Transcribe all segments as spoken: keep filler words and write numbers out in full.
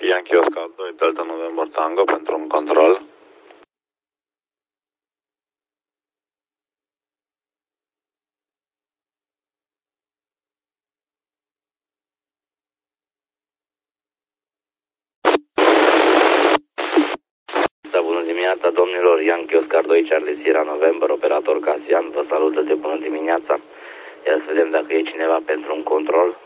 Yankee Oscar doi, Delta November Tango pentru un control. Da, bună dimineața, domnilor. Yankee Oscar doi, Charlie Sierra November, operator Casian, vă salută de bună dimineața. Ia să vedem dacă e cineva pentru un control.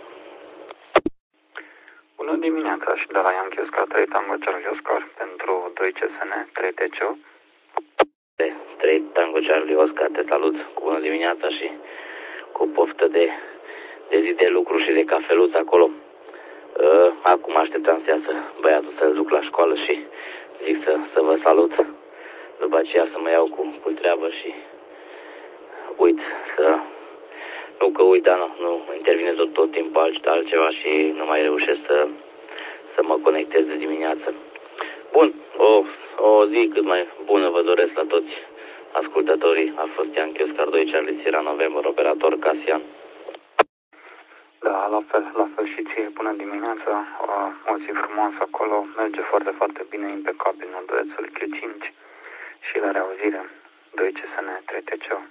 Bună dimineața, și de la Yankee Oscar trei, Tango Charlie Oscar, pentru doi C S N, trei T C O. trei Tango Charlie Oscar, te salut, cu bună dimineața și cu poftă de, de zi de lucru și de cafeluță acolo. Uh, acum așteptam să iasă băiatul să-l duc la școală și zic să, să vă salut. După aceea să mă iau cu, cu treabă și uit să... Nu că uit, dar nu, nu intervine tot, tot timpul alt, altceva și nu mai reușesc să, să mă conectez de dimineață. Bun, o, o zi cât mai bună vă doresc la toți ascultătorii. A fost Yankee Oscar doi, Charlie Sierra November, operator Casian. Da, la fel, la fel și ție, bună dimineața, o, o zi frumoasă acolo, merge foarte, foarte bine, impecabil, nordul Q cinci și la reauzire, doi C S N, trei T C O.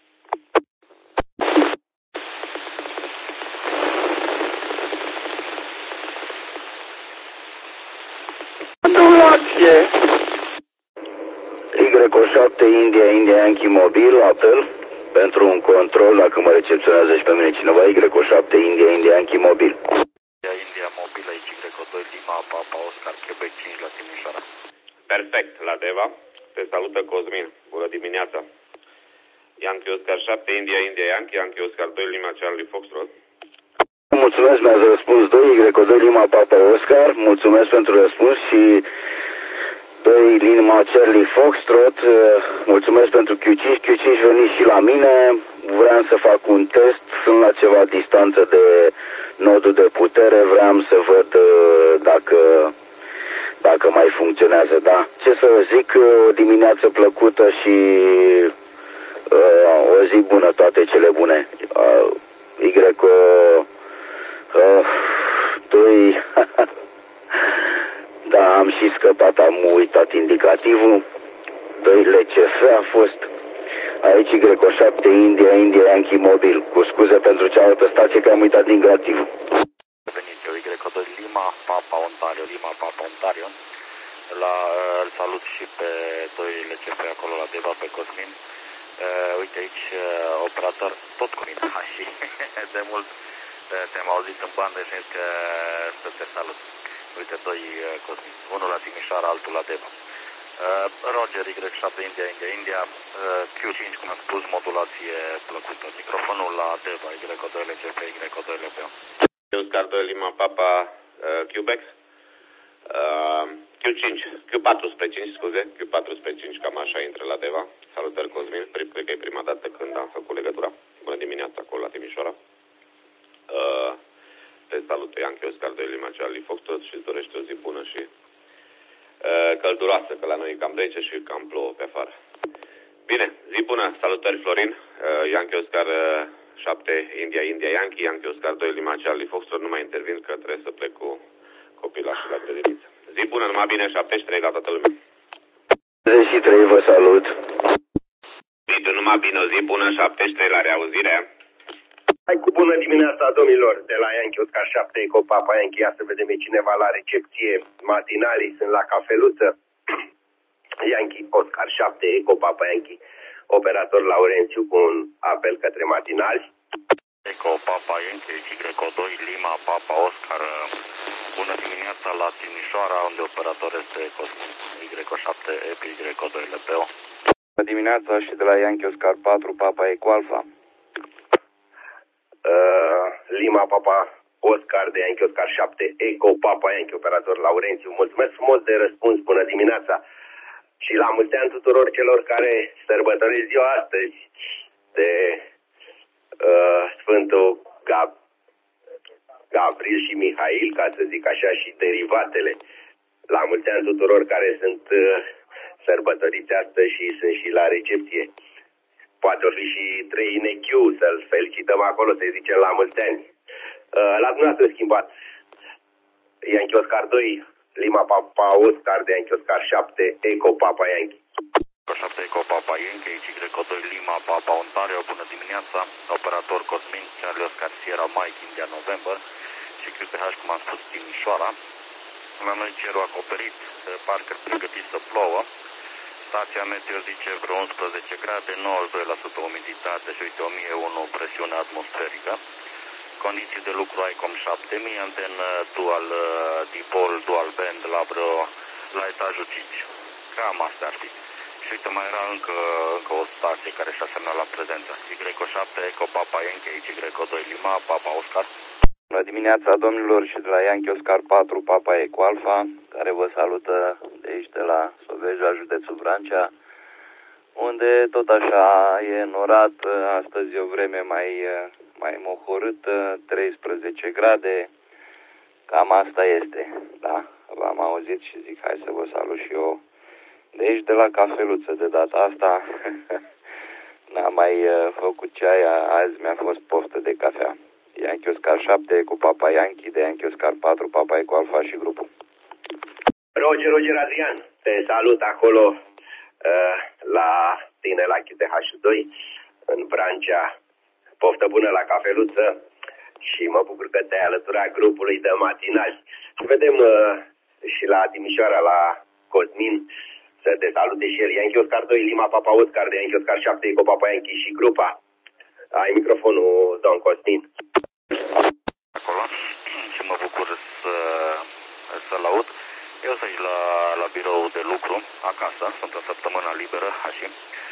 Y șapte India, India Yankee mobil, apel pentru un control, dacă mă recepționează și pe mine cineva, Y șapte India, India Yankee mobil. India, India mobil, aici Y doi, Lima, Papa, Oscar, Quebec cinci la Timișoara. Perfect, la Deva. Te salută Cosmin. Bună dimineața. Yankee Oscar șapte, India, India Yankee, Yankee Oscar doi, Lima, Charlie Foxtrot. Mulțumesc, mi-ați răspuns doi, Y doi, Lima, Papa, Oscar, mulțumesc pentru răspuns și doi, Lima, Charlie Foxtrot, mulțumesc pentru Q cinci, Q cinci veniți și la mine, vreau să fac un test, sunt la ceva distanță de nodul de putere, vreau să văd dacă, dacă mai funcționează, da. Ce să zic, o dimineață plăcută și uh, o zi bună, toate cele bune. Uh, Y doi, da, am și scăpat, am uitat indicativul, doi L C F a fost, aici Y șapte India, India Yankee mobil, cu scuze pentru cealaltă stație că am uitat indicativul. Veniți eu, Y doi, Lima, Papa, Ontario, Lima, Papa, Ontario, la, îl salut și pe doi L C F acolo la Deva, pe Cosmin. Uh, uite aici, uh, operator, tot cu mine, ha, și de mult uh, te-am auzit în bandă și zic că să te salut. Uite, doi uh, Cosmin, unul la Timișoara, altul la Deva. Uh, Roger, Y șapte, India, India, India, uh, Q cinci, cum am spus, modulație plăcută. Microfonul la Deva, Y doi L C P, Y doi L P O. Oscar doi, Lima, Papa, uh, Quebec. Uh, Q cinci, Q patru spre cinci, scuze, Q patru spre cinci, cam așa intră la Deva. Salutări, Cosmin, cred că e prima dată când am făcut legătura. Bună dimineața acolo la Timișoara. Uh, te salută Yankee Oscar doi, Lima, Charlie Foxtrot și îți dorește o zi bună și uh, călduroasă, că la noi e cam rece și cam plouă pe afară. Bine, zi bună, salutări Florin, uh, Yankee Oscar șapte, India, India Yankee, Yankee Oscar doi, Lima, Charlie Foxtrot, nu mai intervin că trebuie să plec cu copilașul la grădiniță. Zi bună, numai bine, șaptezeci și trei la toată lumea. șaptezeci și trei, vă salut. Vitu, numai bine, o zi bună, șaptezeci și trei la reauzire. Hai cu bună dimineața, domnilor, de la Yankee Oscar șapte, Eco Papa Yankee, ia să vedem e cineva la recepție, matinalii sunt la cafeluță. Yankee Oscar șapte, Eco Papa Yankee, operator Laurențiu cu un apel către matinali. Eco Papa Yankee, Y doi, Lima, Papa, Oscar, bună dimineața la Timișoara, unde operator este Cosmin, Y șapte, E P, Y doi, L P O. Bună dimineața și de la Yankee Oscar patru, Papa Eco Alpha. Uh, Lima, Papa, Oscar de Yankee Oscar șapte, Eco Papa Yankee, operator Laurențiu. Mulțumesc frumos de răspuns, bună dimineața. Și la mulți ani tuturor celor care sărbătoresc ziua astăzi de uh, Sfântul Gab Gabriel și Mihail, ca să zic așa, și derivatele. La mulți ani tuturor care sunt uh, sărbătoriți astăzi și sunt și la recepție. Poate o fi și trei în E Q, să-l felicităm acolo, să-i zicem la mulți ani. Uh, la dumneavoastră schimbat Yankee Oscar doi, Lima Papa Oscar de Yankee Oscar șapte, Eco Papa Yankee. șapte Eco Papa Yankee, Y doi Lima Papa Ontario, bună dimineața, operator Cosmin, Charlie Oscar Sierra Mike India November și Q T H, cum am spus, Timișoara. La noi cerul acoperit, parcă pregătit să plouă. Stația meteo zice vreo unsprezece grade, nouăzeci și doi la sută umiditate și uite o mie unu presiune atmosferică. Condiții de lucru ICOM șapte mii, antenă dual dipol, dual band la vreo la etajul cinci. Cam astea ar fi. Și uite, mai era încă, încă o stație care și-a semnat la prezență. Y șapte, Eco Papa Yankee, Y doi Lima, Papa Oscar. Bună dimineața, domnilor, și de la Yankee Oscar patru, Papa Eco Alpha, care vă salută de aici, de la Soveja, județul Vrancea, unde tot așa e norat. Astăzi e o vreme mai, mai mohorâtă, treisprezece grade, cam asta este, da? V-am auzit și zic, hai să vă salut și eu de aici, de la cafeluță, de data asta. N-am mai făcut ceai, azi mi-a fost poftă de cafea. Yankee Oscar șapte cu Papa Yankee, de Yankee Oscar patru, Papa Eco Alpha și grupul. Roger, Roger Adrian, te salut acolo uh, la tine la Q T H doi, în Vrancea. Poftă bună la cafeluță și mă bucur că te-ai alăturat grupului de matinali. Vedem uh, și la Timișoara, la Cosmin, să te salute și el. Yankee Oscar doi, Lima Papa Oscar, de Yankee Oscar șapte, Eco Papa Yankee și grupa. Ai microfonul, domn Cosmin. Acolo și mă bucur să, să-l aud. Eu sunt la, la birou de lucru, acasă, sunt în săptămâna liberă, așa,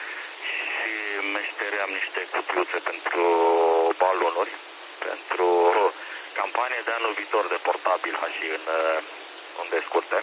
și meșteream niște cutiuțe pentru balonuri, pentru campanie de anul viitor de portabil, așa, în unde scurte.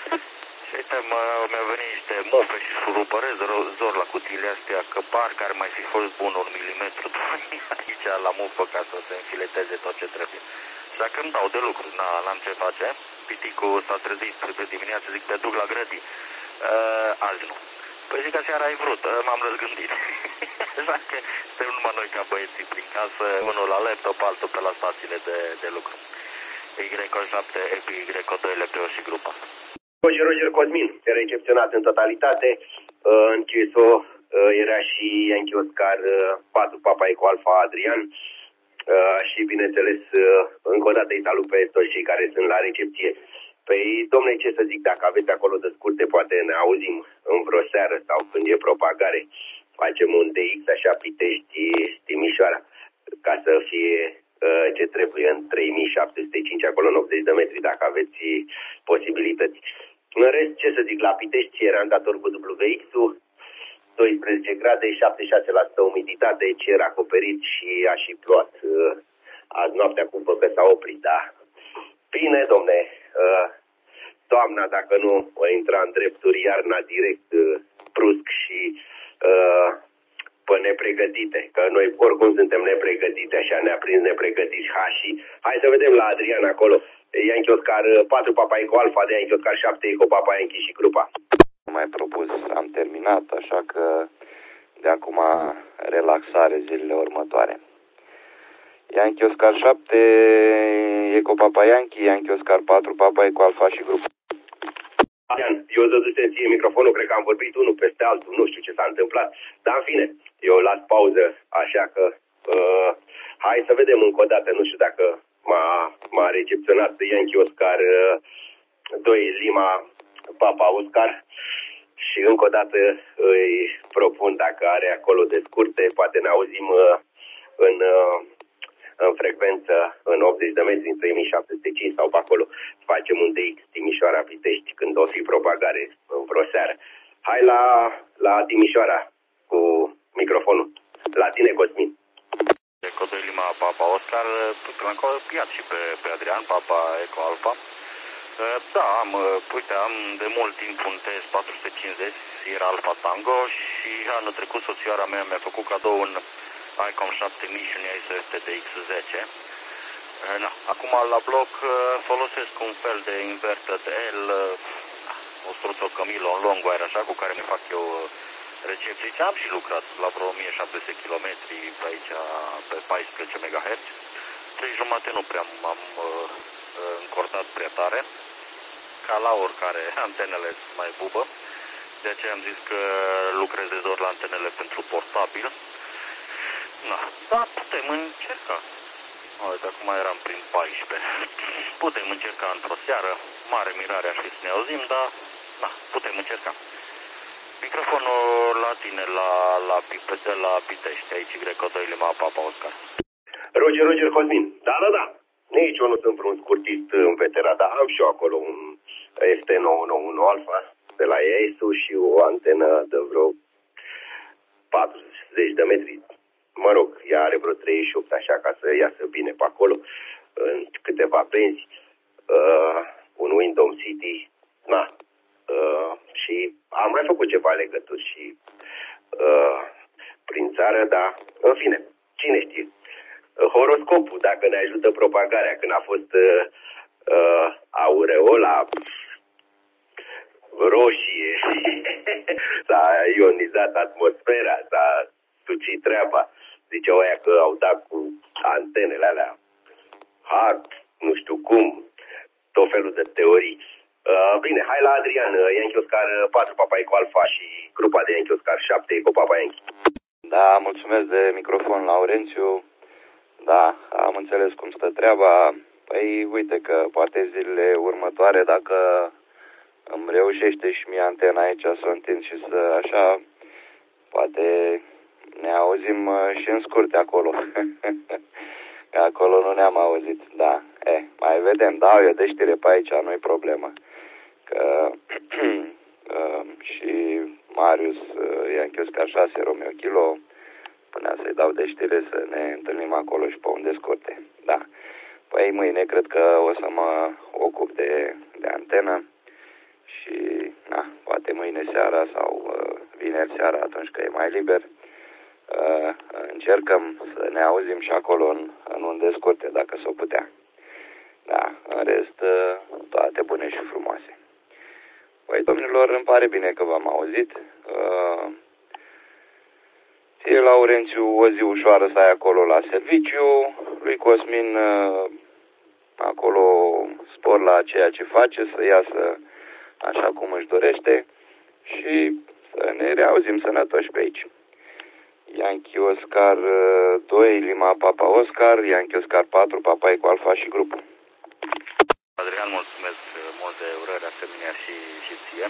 Și uite, mi-au venit niște mufe și șurupărez zor la cutiile astea, că parcă ar mai fi fost bun un milimetru aici la mufă ca să se înfileteze tot ce trebuie. Și dacă îmi dau de lucru, n-am ce face, piticul s-a trezit de dimineață, zic, te duc la grădini. Uh, azi nu. Păi zic, aseară ai vrut, uh, m-am răzgândit. Așa că suntem numai noi ca băieții prin casă, unul la laptop, altul pe la stațiile de, de lucru. Y șapte, Y doi, Lepeo și grupa. Roger, Roger Cosmin, recepționat în totalitate. Uh, în Q S O uh, era și Yankee Oscar uh, patru, Papa Eco Alpha Adrian. Uh, și bineînțeles, uh, încă o dată îi salut pe toți cei care sunt la recepție. Păi, domnule, ce să zic, dacă aveți acolo de scurte, poate ne auzim în vreo seară sau când e propagare. Facem un D X, așa, Pitești, Timișoara, ca să fie uh, ce trebuie în trei mii șapte sute cinci, acolo în optzeci de metri, dacă aveți posibilități. În rest, ce să zic, la Pitești eram dator cu W X-ul, doisprezece grade, șaptezeci și șase la sută umiditate, cer acoperit și a și plouat. Uh, azi noaptea cu că s-a oprit, da. Bine, domne, uh, toamna, dacă nu o intra în drepturi, iarna direct, uh, brusc și uh, pe nepregătite, că noi oricum suntem nepregătite, așa ne-a prins nepregătiți. Ha, și hai să vedem la Adrian acolo, Yankee Oscar patru, Papa Eco Alpha, de Yankee Oscar șapte, Eco Papa Yankee și grupa. Mai propus, am terminat, așa că de acum relaxare zilele următoare. Yankee Oscar șapte, Eco Papa Yankee, Yankee Oscar patru, Papa Eco Alpha și grup. Adrian, eu dăduse ție microfonul, cred că am vorbit unul peste altul, nu știu ce s-a întâmplat, dar în fine, eu las pauză, așa că uh, hai să vedem încă o dată, nu știu dacă m-a, m-a recepționat Yankee Oscar uh, doi, Lima Papa Oscar. Și încă o dată îi propun, dacă are acolo de scurte, poate ne auzim uh, în, uh, în frecvență în optzeci de metri, în trei mii șapte sute cinci sau pe acolo. Facem un D X Timișoara Pitești când o fi propagare în vreo seară. Hai la, la Timișoara cu microfonul. La tine, Cosmin. Eco doi Lima Papa Oscar, l-am copiat și pe, pe Adrian, Papa Eco Alpha. Da, am, uite, am de mult timp un T S patru sute cincizeci, era Alpha Tango, și anul trecut soțioara mea mi-a făcut cadou un ICOM șapte mii și un I S F T D X zece. Na, acum la bloc folosesc un fel de inverted L, o struță Camilo, un long wire așa, cu care mi fac eu recepții. Am și lucrat la vreo o mie șapte sute de kilometri pe aici, pe paisprezece megahertz. trei jumate nu prea m-am încordat prea tare. ca la oricare, antenele sunt mai bubă. De aceea am zis că lucrez de doar la antenele pentru portabil. Da, dar putem încerca. Uite, acum eram prin paisprezece. Putem încerca într-o seară. Mare mirare aș fi să ne auzim, dar da, putem încerca. Microfonul la tine, la, la, la, la Pitești, aici, Greco doi, Lima, Papa, Oscar. Roger, Roger, Cosmin. Da, da, da. Nici eu nu sunt vreun scurtist în veteran, dar am și eu acolo un S T nouă nouă unu Alpha de la E S U și o antenă de vreo patruzeci de metri. Mă rog, ea are vreo treizeci și opt, așa, ca să iasă bine pe acolo, în câteva benzi, uh, un Windom City, na, uh, și am mai făcut ceva legături și uh, prin țară, dar, în fine, cine știe. Horoscopul, dacă ne ajută propagarea, când a fost uh, uh, aureola roșie, s-a ionizat atmosfera, s-a sucit treaba. Ziceau aia că au dat cu antenele alea hard, nu știu cum, tot felul de teorii. Uh, bine, hai la Adrian, Yankee Oscar patru, Papa Eco Alpha și grupa de Yankee Oscar șapte, Eco Papa Yankee. Da, mulțumesc de microfon, Laurențiu. Da, am înțeles cum stă treaba. Păi, uite că poate zilele următoare, dacă îmi reușește și mie antena aici să o întind și să așa, poate ne auzim și în scurte acolo. Că acolo nu ne-am auzit, da. E, mai vedem, dau eu de știre pe aici, nu-i problemă. Că și Marius Yankee Oscar șase, Romeo Kilo, până să-i dau de știre să ne întâlnim acolo și pe unde scurte. Da. Păi mâine cred că o să mă ocup de, de antenă și, na, poate mâine seara sau uh, vineri seara, atunci că e mai liber, uh, încercăm să ne auzim și acolo în, în unde scurte, dacă s-o putea. Da, în rest, uh, toate bune și frumoase. Păi, domnilor, îmi pare bine că v-am auzit. Uh, Ție, Laurențiu, o zi ușoară să ai acolo la serviciu. Lui Cosmin, acolo spor la ceea ce face, să iasă așa cum își dorește și să ne reauzim sănătoși pe aici. Yankee Oscar doi, Lima Papa Oscar, Yankee Oscar patru, Papa Eco Alpha și grupul. Adrian, mulțumesc mult de urări asemenea și, și ție.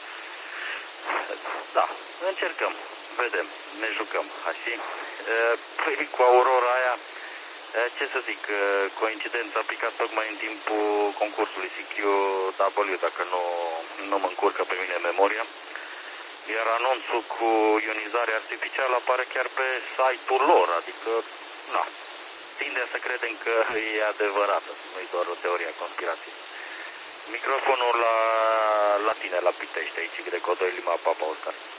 Da, încercăm. Vedem, ne jucăm, așa. Păi, cu Aurora aia, ce să zic, coincidența a picat tocmai în timpul concursului C Q W, dacă nu, nu mă încurcă pe mine memoria. Iar anunțul cu ionizare artificială apare chiar pe site-ul lor, adică, na, tindem să credem că e adevărată, nu e doar o teorie a conspirației. Microfonul la, la tine, la Pitești, aici, Greco doi, Lima Papa Oscar.